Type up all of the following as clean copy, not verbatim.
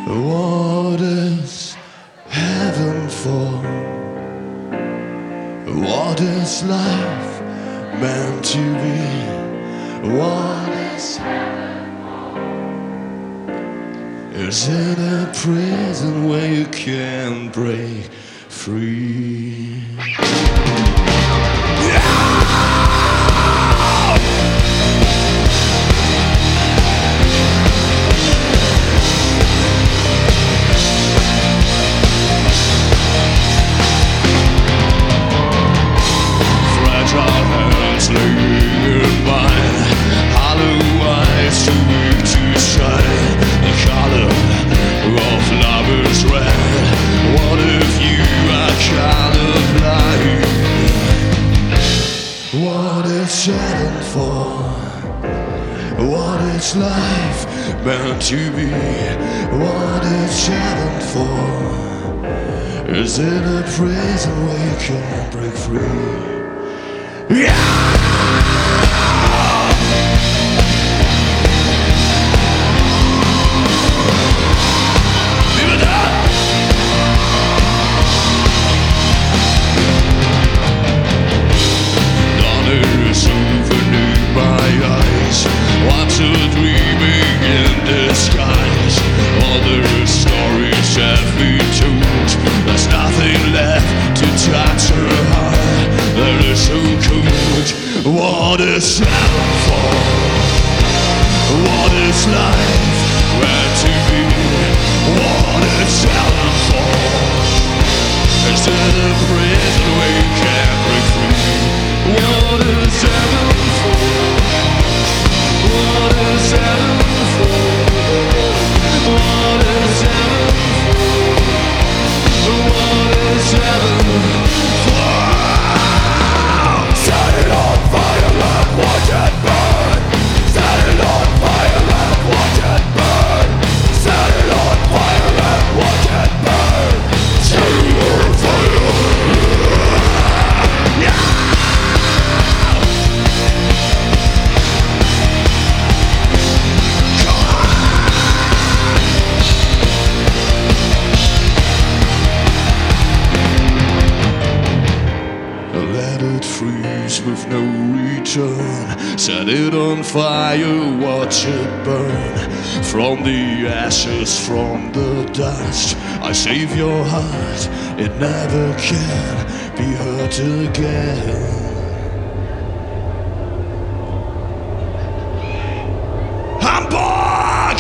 What is heaven for? What is life meant to be? What is Is it a prison where you can't break free? Fragile hands laying in mine, hollow eyes too weak to shine. The color of love is red. What if you are colorblind? What is heaven for? What is life meant to be? What is heaven for? Is it a prison where you can't break free? Yeah! What's a dreaming in disguise? All the stories have been told. There's nothing left to touch her heart that is so cold. What is heaven for? What is life meant to be? What is heaven for? Is it a prison where you can't break free? What is heaven for? What is heaven for? What is heaven for? What is heaven for? Set it on fire and watch it burn. Set it on fire and watch it burn. Set it on fire and watch it burn. Set it on fire. Yeah! Freeze with no return. Set it on fire, watch it burn. From the ashes, from the dust, I save your heart, it never can be hurt again. I'm back!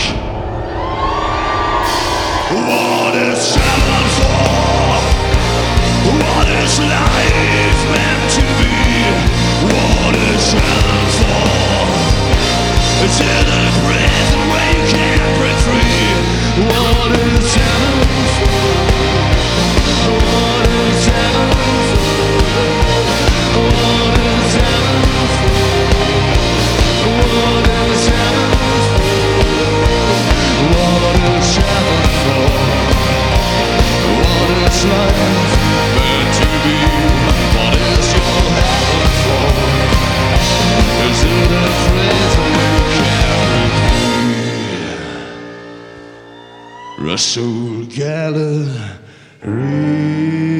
What is heaven for? What is life meant to be? What is heaven for? Is it a prison where you can't break free? What is heaven for? What is heaven for? What is heaven for? What is heaven for? What is heaven for? What is life meant to be? What is your heaven for? Is it a prison where you can't break free? Russell Gallery.